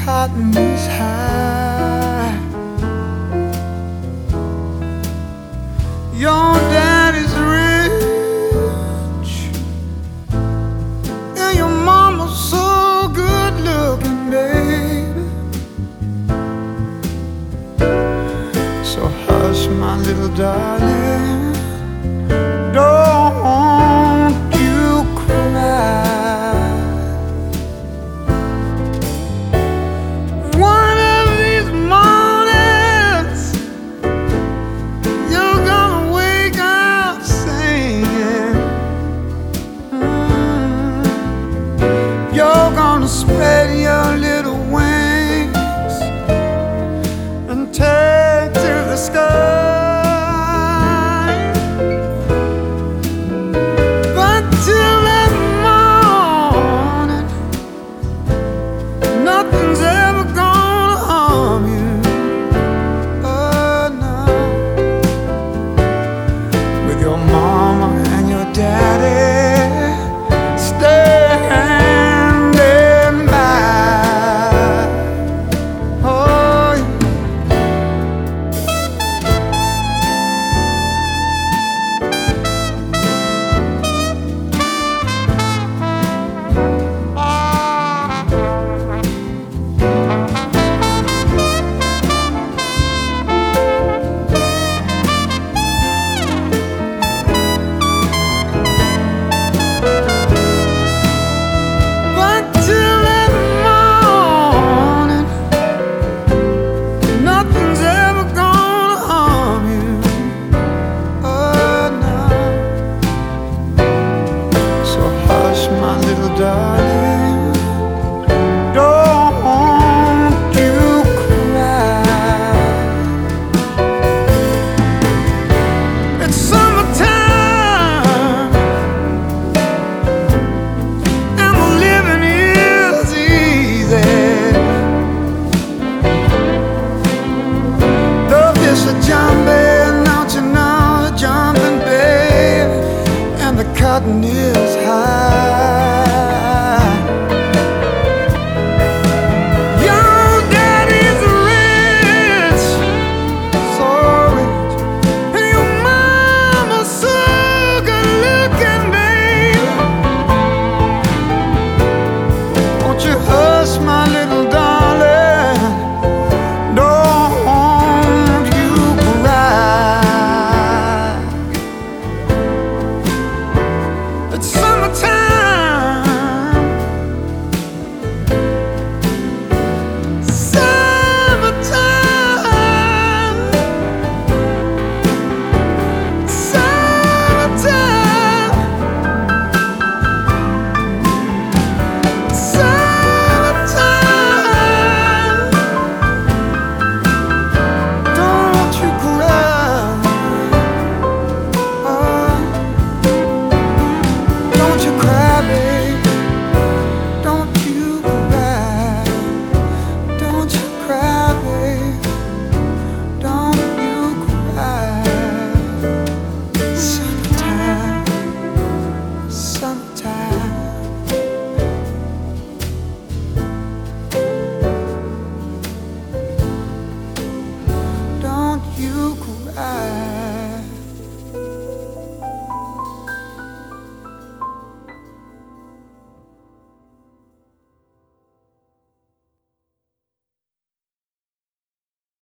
cotton is high. Your daddy's rich and your mama's so good looking, baby. So hush, my little darling, don't you cry. One of these mornings you're gonna wake up singing. You're gonna spread your little wings and take to the sky. But till that morning, nothing's ever